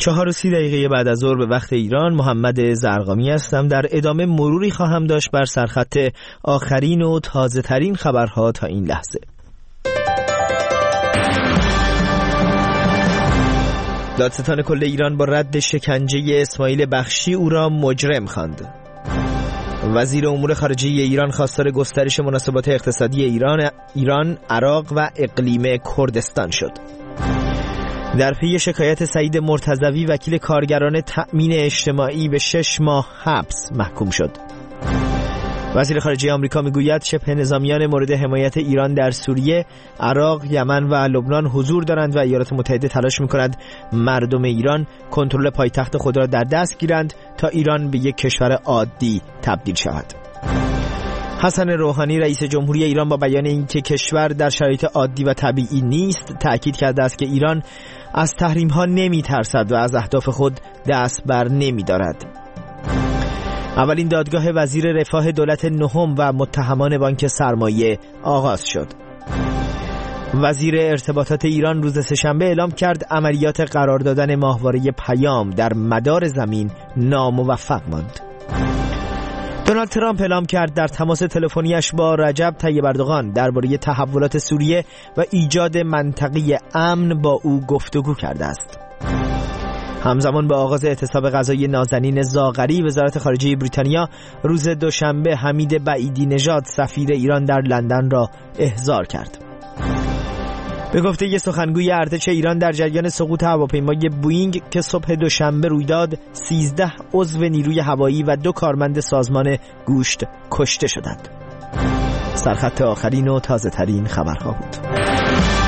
4:30 بعد از ظهر به وقت ایران. محمد زرقامی هستم. در ادامه مروری خواهم داشت بر سرخط آخرین و تازه ترین خبرها تا این لحظه. دادستان کل ایران با رد شکنجه اسماعیل بخشی او را مجرم خواند. وزیر امور خارجه ایران خواستار گسترش مناسبات اقتصادی ایران، عراق و اقلیم کردستان شد. در پی شکایت سعید مرتضوی وکیل کارگران تأمین اجتماعی به 6 ماه حبس محکوم شد. وزیر خارجه آمریکا میگوید شبه نظامیان مورد حمایت ایران در سوریه، عراق، یمن و لبنان حضور دارند و ایالات متحده تلاش می‌کند مردم ایران کنترل پایتخت خود را در دست گیرند تا ایران به یک کشور عادی تبدیل شود. حسن روحانی رئیس جمهوری ایران با بیان اینکه کشور در شرایط عادی و طبیعی نیست، تأکید کرده است که ایران از تحریم‌ها نمی‌ترسد و از اهداف خود دست بر نمی‌دارد. اولین دادگاه وزیر رفاه دولت نهم و متهمان بانک سرمایه آغاز شد. وزیر ارتباطات ایران روز سه‌شنبه اعلام کرد عملیات قرار دادن ماهواره پیام در مدار زمین ناموفق ماند. دونالد ترامپ اعلام کرد در تماس تلفنیش با رجب طیب اردوغان درباره تحولات سوریه و ایجاد منطقه امن با او گفتگو کرده است. همزمان با آغاز اعتصاب غذایی نازنین زاغری، وزارت خارجه بریتانیا روز دوشنبه حمید بعیدی نژاد سفیر ایران در لندن را احضار کرد. به گفته سخنگوی ارتش ایران در جریان سقوط هواپیمای بوئینگ که صبح دوشنبه روی داد، 13 عضو نیروی هوایی و 2 کارمند سازمان گوشت کشته شدند. سرخط آخرین و تازه ترین خبرها بود.